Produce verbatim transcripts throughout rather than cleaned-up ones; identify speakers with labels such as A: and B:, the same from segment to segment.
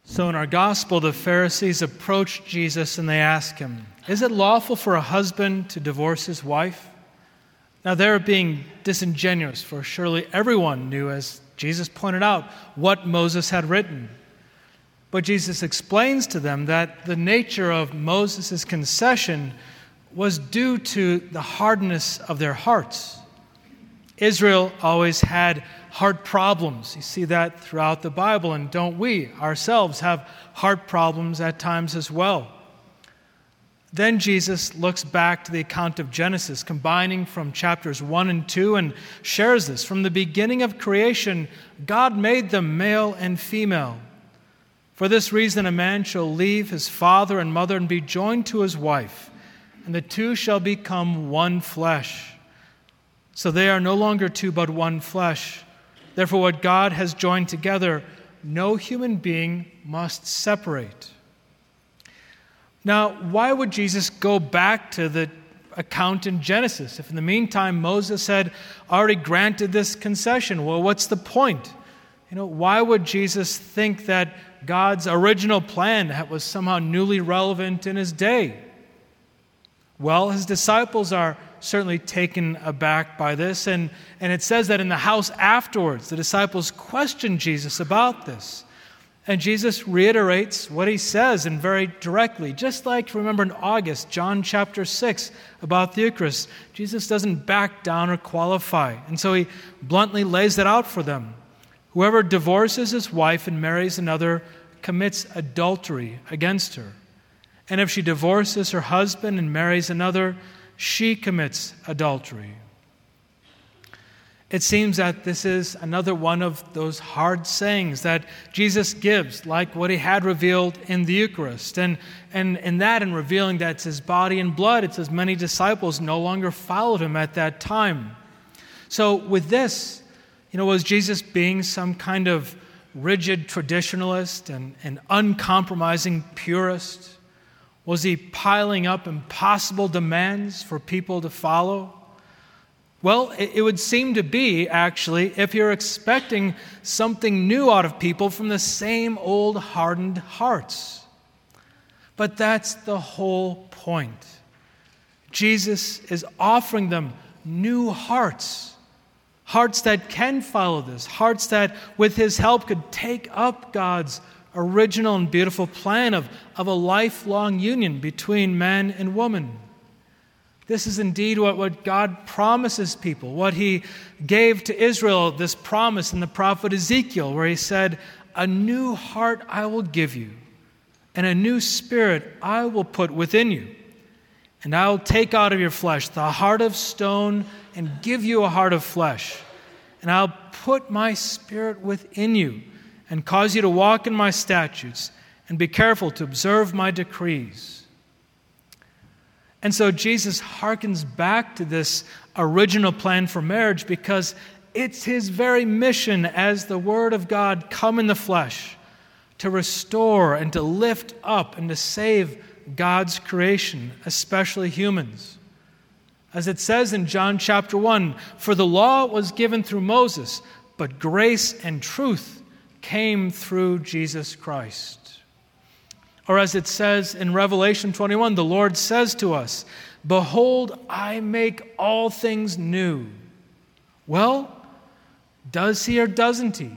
A: So in our gospel, the Pharisees approach Jesus and they ask him, "Is it lawful for a husband to divorce his wife?" Now they're being disingenuous, for surely everyone knew, as Jesus pointed out, what Moses had written. But Jesus explains to them that the nature of Moses' concession was due to the hardness of their hearts. Israel always had heart problems. You see that throughout the Bible, and don't we ourselves have heart problems at times as well? Then Jesus looks back to the account of Genesis, combining from chapters one and two, and shares this. From the beginning of creation, God made them male and female. For this reason, a man shall leave his father and mother and be joined to his wife, and the two shall become one flesh. So they are no longer two, but one flesh. Therefore, what God has joined together, no human being must separate. Now, why would Jesus go back to the account in Genesis if in the meantime Moses had already granted this concession? Well, what's the point? You know, why would Jesus think that God's original plan was somehow newly relevant in his day? Well, his disciples are certainly taken aback by this, and, and it says that in the house afterwards, the disciples questioned Jesus about this. And Jesus reiterates what he says, and very directly. Just like, remember in August, John chapter six, about the Eucharist, Jesus doesn't back down or qualify. And so he bluntly lays that out for them. Whoever divorces his wife and marries another commits adultery against her. And if she divorces her husband and marries another, she commits adultery. It seems that this is another one of those hard sayings that Jesus gives, like what he had revealed in the Eucharist. And, and in that, in revealing that it's his body and blood, it says many disciples no longer followed him at that time. So with this, you know, was Jesus being some kind of rigid traditionalist and an uncompromising purist? Was he piling up impossible demands for people to follow? Well, it would seem to be, actually, if you're expecting something new out of people from the same old hardened hearts. But that's the whole point. Jesus is offering them new hearts, hearts that can follow this, hearts that, with his help, could take up God's original and beautiful plan of, of a lifelong union between man and woman. This is indeed what, what God promises people, what he gave to Israel, this promise in the prophet Ezekiel, where he said, "A new heart I will give you, and a new spirit I will put within you. And I will take out of your flesh the heart of stone and give you a heart of flesh. And I'll put my spirit within you and cause you to walk in my statutes and be careful to observe my decrees." And so Jesus harkens back to this original plan for marriage because it's his very mission as the Word of God come in the flesh to restore and to lift up and to save God's creation, especially humans. As it says in John chapter one, "For the law was given through Moses, but grace and truth came through Jesus Christ." Or as it says in Revelation twenty-one, the Lord says to us, "Behold, I make all things new." Well, does he or doesn't he?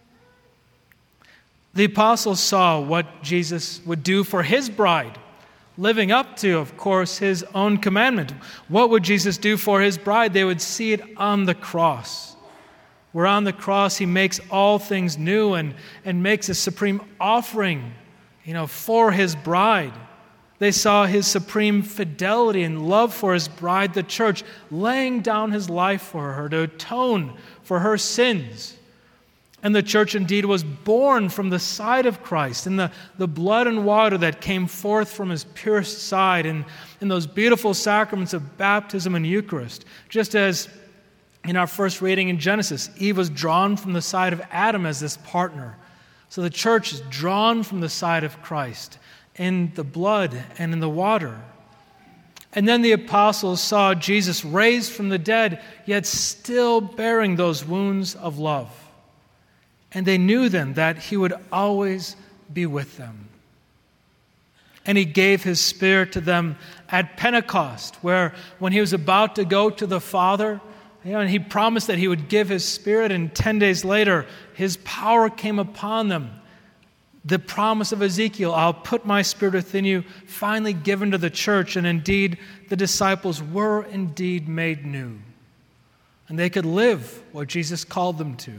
A: The apostles saw what Jesus would do for his bride, living up to, of course, his own commandment. What would Jesus do for his bride? They would see it on the cross, where on the cross he makes all things new and, and makes a supreme offering, you know, for his bride. They saw his supreme fidelity and love for his bride, the church, laying down his life for her to atone for her sins. And the church indeed was born from the side of Christ, in the, the blood and water that came forth from his pierced side, and in those beautiful sacraments of baptism and Eucharist. Just as in our first reading in Genesis, Eve was drawn from the side of Adam as this partner. So the church is drawn from the side of Christ in the blood and in the water. And then the apostles saw Jesus raised from the dead, yet still bearing those wounds of love. And they knew then that he would always be with them. And he gave his Spirit to them at Pentecost, where when he was about to go to the Father, you know, and he promised that he would give his Spirit, and ten days later, his power came upon them. The promise of Ezekiel, I'll put my Spirit within you, finally given to the church, and indeed, the disciples were indeed made new. And they could live what Jesus called them to.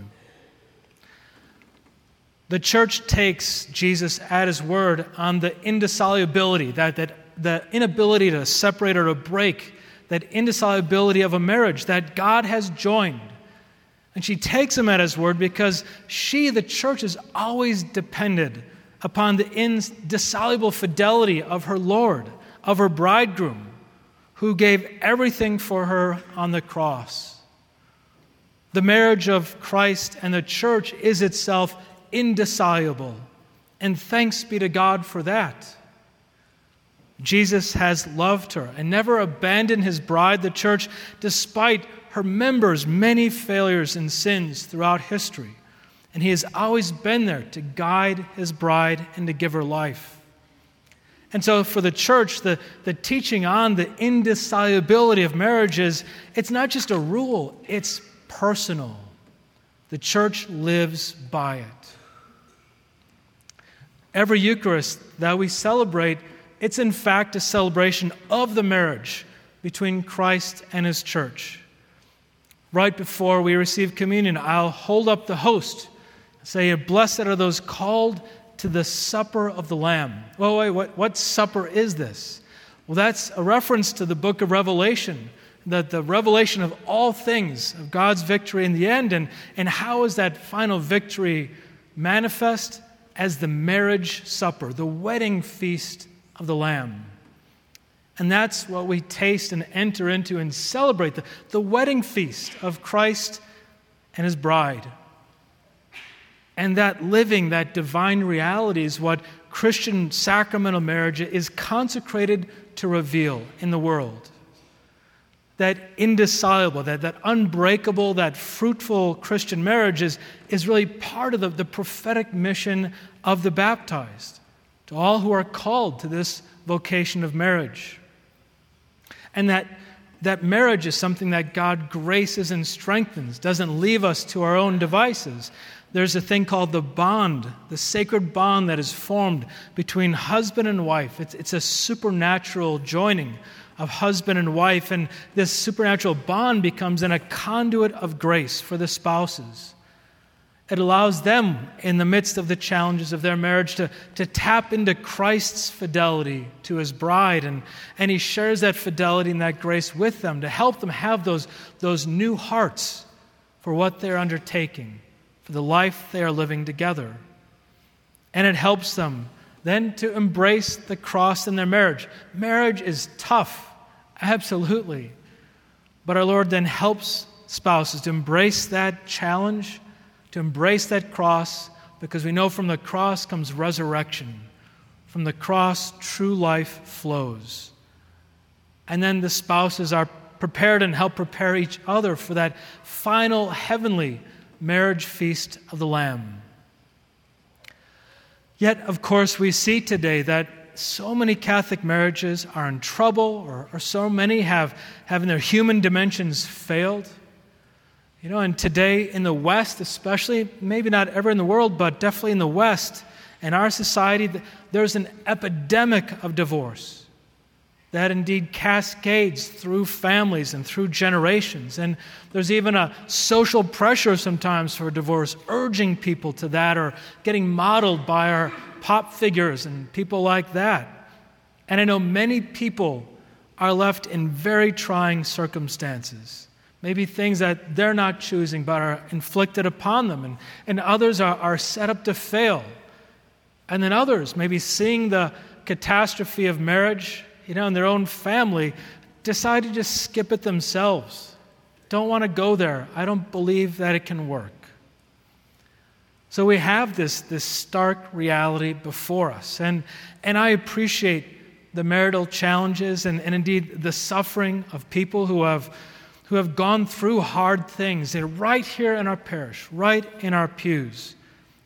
A: The church takes Jesus at his word on the indissolubility, that, that the inability to separate or to break, that indissolubility of a marriage that God has joined. And she takes him at his word because she, the church, has always depended upon the indissoluble fidelity of her Lord, of her bridegroom, who gave everything for her on the cross. The marriage of Christ and the church is itself indissoluble, and thanks be to God for that. Jesus has loved her and never abandoned his bride, the church, despite her members' many failures and sins throughout history. And he has always been there to guide his bride and to give her life. And so for the church, the, the teaching on the indissolubility of marriage is, it's not just a rule, it's personal. The church lives by it. Every Eucharist that we celebrate, it's in fact a celebration of the marriage between Christ and his church. Right before we receive communion, I'll hold up the host and say, blessed are those called to the supper of the Lamb. Well, wait, what, what supper is this? Well, that's a reference to the book of Revelation, that the revelation of all things, of God's victory in the end, and, and how is that final victory manifest? As the marriage supper, the wedding feast of the Lamb. And that's what we taste and enter into and celebrate, the, the wedding feast of Christ and his bride. And that living, that divine reality is what Christian sacramental marriage is consecrated to reveal in the world. That indissoluble, that, that unbreakable, that fruitful Christian marriage is, is really part of the, the prophetic mission of the baptized, to all who are called to this vocation of marriage. And that, that marriage is something that God graces and strengthens, doesn't leave us to our own devices. There's a thing called the bond, the sacred bond that is formed between husband and wife. It's, it's a supernatural joining of husband and wife, and this supernatural bond becomes then a conduit of grace for the spouses. It allows them, in the midst of the challenges of their marriage, to, to tap into Christ's fidelity to his bride, and, and he shares that fidelity and that grace with them to help them have those, those new hearts for what they're undertaking, for the life they are living together. And it helps them then to embrace the cross in their marriage. Marriage is tough, absolutely. But our Lord then helps spouses to embrace that challenge, to embrace that cross, because we know from the cross comes resurrection. From the cross, true life flows. And then the spouses are prepared and help prepare each other for that final heavenly marriage feast of the Lamb. Yet, of course, we see today that so many Catholic marriages are in trouble, or, or so many have, have in their human dimensions failed. You know, and today in the West especially, maybe not ever in the world, but definitely in the West, in our society, there's an epidemic of divorce that indeed cascades through families and through generations. And there's even a social pressure sometimes for divorce, urging people to that, or getting modeled by our pop figures and people like that. And I know many people are left in very trying circumstances. Maybe things that they're not choosing but are inflicted upon them. And, and others are, are set up to fail. And then others, maybe seeing the catastrophe of marriage, you know, in their own family, decide to just skip it themselves. Don't want to go there. I don't believe that it can work. So we have this, this stark reality before us. And, and I appreciate the marital challenges and, and indeed the suffering of people who have, who have gone through hard things. They're right here in our parish, right in our pews.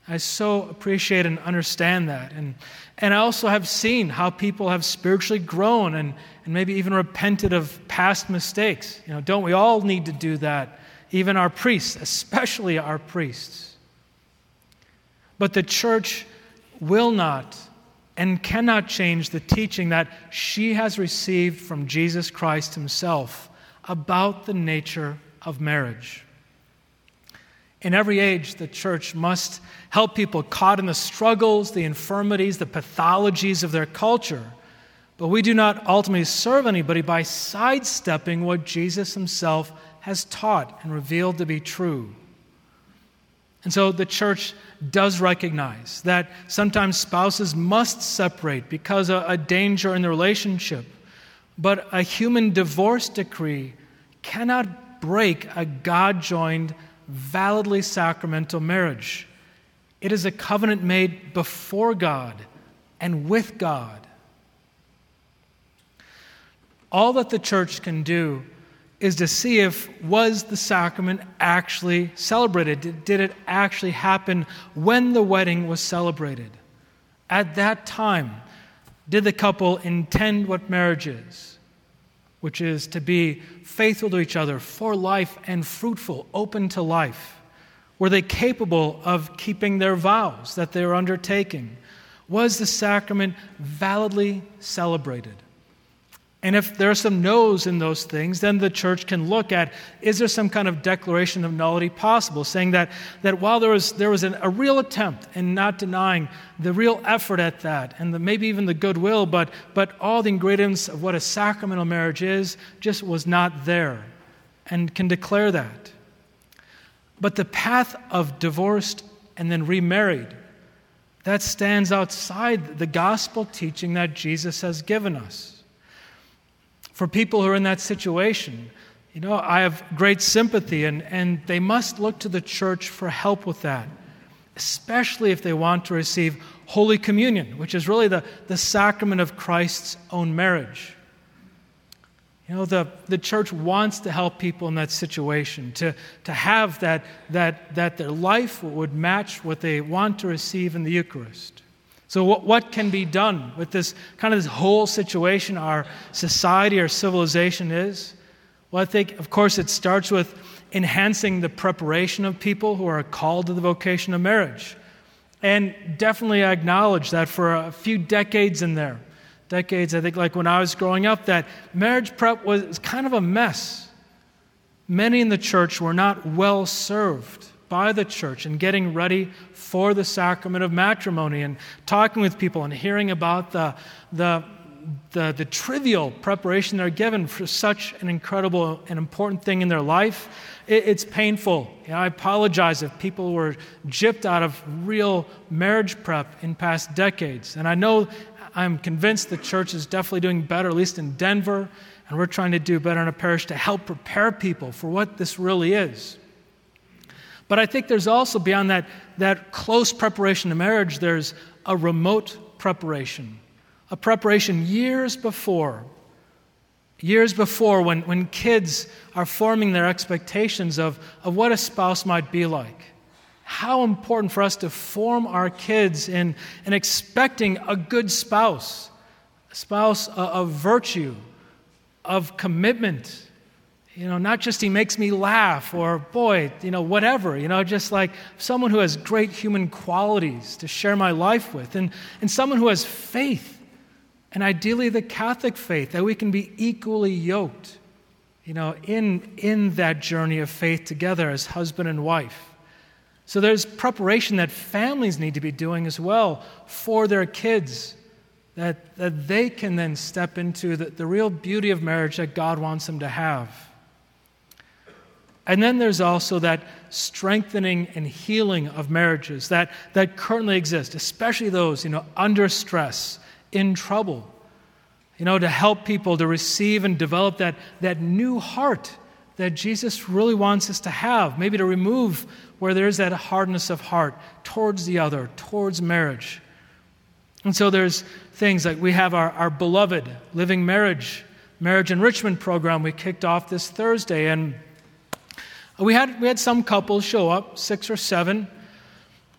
A: I so appreciate and understand that. And, and I also have seen how people have spiritually grown and, and maybe even repented of past mistakes. You know, don't we all need to do that? Even our priests, especially our priests. But the church will not and cannot change the teaching that she has received from Jesus Christ himself about the nature of marriage. In every age, the church must help people caught in the struggles, the infirmities, the pathologies of their culture. But we do not ultimately serve anybody by sidestepping what Jesus himself has taught and revealed to be true. And so the church does recognize that sometimes spouses must separate because of a danger in the relationship. But a human divorce decree cannot break a God-joined, validly sacramental marriage. It is a covenant made before God and with God. All that the church can do is to see if was the sacrament actually celebrated. Did, did it actually happen when the wedding was celebrated? At that time, did the couple intend what marriage is, which is to be faithful to each other for life and fruitful, open to life? Were they capable of keeping their vows that they were undertaking? Was the sacrament validly celebrated? And if there are some no's in those things, then the church can look at, is there some kind of declaration of nullity possible, saying that, that while there was, there was an, a real attempt, and not denying the real effort at that, and the, maybe even the goodwill, but, but all the ingredients of what a sacramental marriage is just was not there, and can declare that. But the path of divorced and then remarried, that stands outside the gospel teaching that Jesus has given us. For people who are in that situation, you know, I have great sympathy, and, and they must look to the church for help with that, especially if they want to receive Holy Communion, which is really the, the sacrament of Christ's own marriage. You know, the, the church wants to help people in that situation, to, to have that, that, that their life would match what they want to receive in the Eucharist. So what, what can be done with this kind of this whole situation our society, our civilization is? Well, I think, of course, it starts with enhancing the preparation of people who are called to the vocation of marriage. And definitely I acknowledge that for a few decades in there, decades, I think like when I was growing up, that marriage prep was kind of a mess. Many in the church were not well served by the church in getting ready for the sacrament of matrimony, and talking with people and hearing about the, the, the, the trivial preparation they're given for such an incredible and important thing in their life. It, it's painful. You know, I apologize if people were gypped out of real marriage prep in past decades. And I know, I'm convinced the church is definitely doing better, at least in Denver, and we're trying to do better in a parish to help prepare people for what this really is. But I think there's also, beyond that, that close preparation to marriage, there's a remote preparation, a preparation years before, years before when, when kids are forming their expectations of, of what a spouse might be like. How important for us to form our kids in, in expecting a good spouse, a spouse of virtue, of commitment. You know, not just he makes me laugh, or boy, you know, whatever, you know, just like someone who has great human qualities to share my life with, and, and someone who has faith, and ideally the Catholic faith, that we can be equally yoked, you know, in, in that journey of faith together as husband and wife. So there's preparation that families need to be doing as well for their kids, that, that they can then step into the, the real beauty of marriage that God wants them to have. And then there's also that strengthening and healing of marriages that, that currently exist, especially those, you know, under stress, in trouble, you know, to help people to receive and develop that, that new heart that Jesus really wants us to have, maybe to remove where there is that hardness of heart towards the other, towards marriage. And so there's things like we have our, our beloved Living Marriage, Marriage Enrichment Program we kicked off this Thursday, and We had we had some couples show up, six or seven,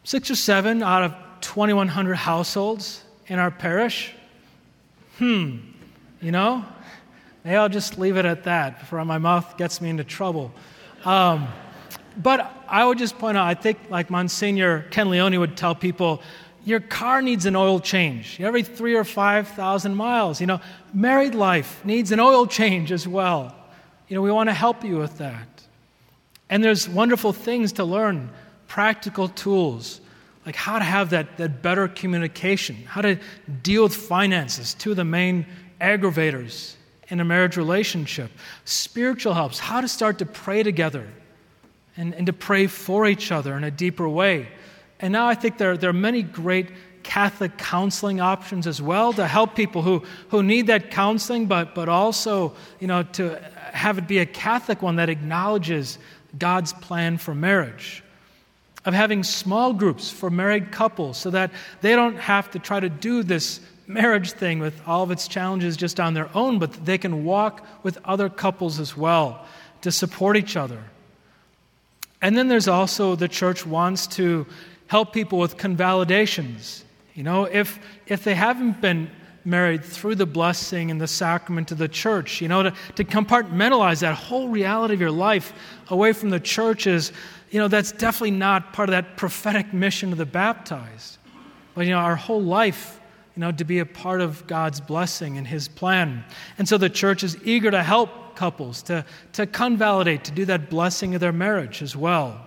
A: Six or seven out of twenty-one hundred households in our parish. Hmm, you know? Maybe I'll just leave it at that before my mouth gets me into trouble. Um, but I would just point out, I think like Monsignor Ken Leone would tell people, your car needs an oil change every three or five thousand miles. You know, married life needs an oil change as well. You know, we want to help you with that. And there's wonderful things to learn, practical tools, like how to have that, that better communication, how to deal with finances, two of the main aggravators in a marriage relationship. Spiritual helps, how to start to pray together and, and to pray for each other in a deeper way. And now I think there, there are many great Catholic counseling options as well to help people who, who need that counseling, but, but also, you know, to have it be a Catholic one that acknowledges God's plan for marriage. Of having small groups for married couples so that they don't have to try to do this marriage thing with all of its challenges just on their own, but they can walk with other couples as well to support each other. And then there's also the church wants to help people with convalidations. You know, if if they haven't been married through the blessing and the sacrament of the church, you know, to, to compartmentalize that whole reality of your life away from the church is, you know, that's definitely not part of that prophetic mission of the baptized. But, you know, our whole life, you know, to be a part of God's blessing and His plan. And so the church is eager to help couples, to, to convalidate, to do that blessing of their marriage as well.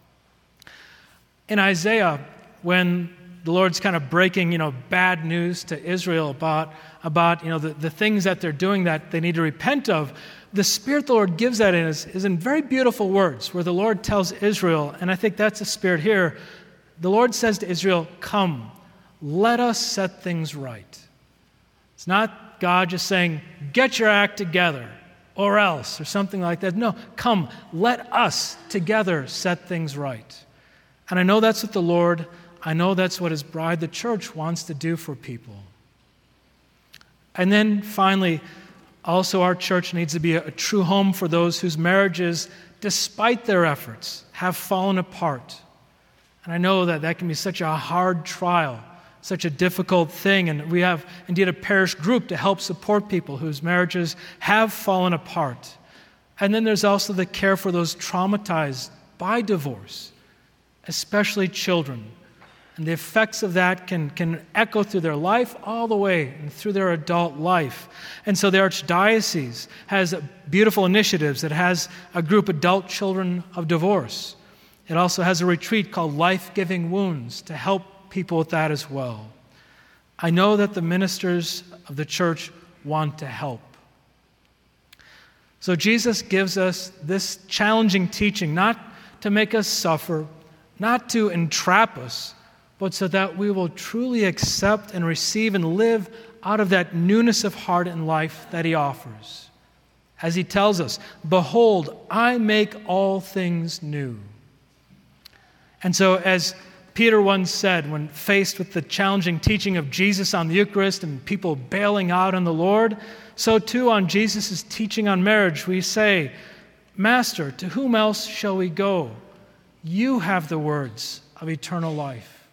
A: In Isaiah, when the Lord's kind of breaking, you know, bad news to Israel about, about you know, the, the things that they're doing that they need to repent of, the Spirit the Lord gives that in is, is in very beautiful words, where the Lord tells Israel, and I think that's the Spirit here, the Lord says to Israel, come, let us set things right. It's not God just saying, get your act together, or else, or something like that. No, come, let us together set things right. And I know that's what the Lord, I know that's what His bride, the church, wants to do for people. And then finally, also our church needs to be a, a true home for those whose marriages, despite their efforts, have fallen apart. And I know that that can be such a hard trial, such a difficult thing. And we have indeed a parish group to help support people whose marriages have fallen apart. And then there's also the care for those traumatized by divorce, especially children. And the effects of that can, can echo through their life all the way and through their adult life. And so the Archdiocese has beautiful initiatives. It has a group, Adult Children of Divorce. It also has a retreat called Life-Giving Wounds to help people with that as well. I know that the ministers of the church want to help. So Jesus gives us this challenging teaching, not to make us suffer, not to entrap us, but so that we will truly accept and receive and live out of that newness of heart and life that He offers. As He tells us, behold, I make all things new. And so as Peter once said, when faced with the challenging teaching of Jesus on the Eucharist and people bailing out on the Lord, so too on Jesus' teaching on marriage, we say, Master, to whom else shall we go? You have the words of eternal life.